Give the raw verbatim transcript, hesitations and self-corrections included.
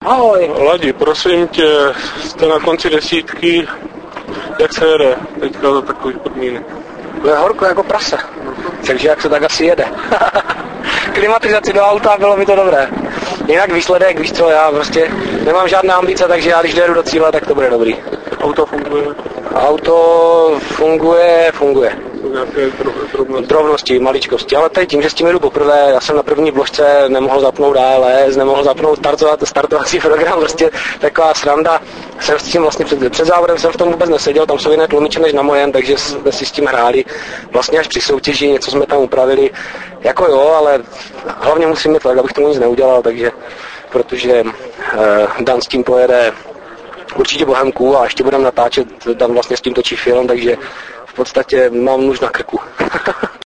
Ahoj. Ladi, prosím tě, jste na konci desítky, jak se jede teďka za takových podmínek? To je horko jako prase, takže jak se tak asi jede. Klimatizaci do auta, bylo by to dobré. Jinak výsledek, víš co, já prostě nemám žádné ambice, takže já když dojedu do cíle, tak to bude dobrý. Auto funguje? Auto funguje, funguje. Drobnosti, maličkosti, ale teď tím, že s tím jedu poprvé, já jsem na první vložce nemohl zapnout A L S, nemohl zapnout startovat, startovací program, prostě taková sranda. Jsem s tím vlastně před, před závodem jsem v tom vůbec neseděl, tam jsou jiné tlumiče než na mojem, takže jsme si s tím hráli. Vlastně až při soutěži, něco jsme tam upravili, jako jo, ale hlavně musím mít tak, abych tomu nic neudělal, takže, protože eh, Dan s tím pojede určitě Bohemku a ještě budeme natáčet, Dan vlastně s tím točí film, takže v podstatě mám nůž na krku.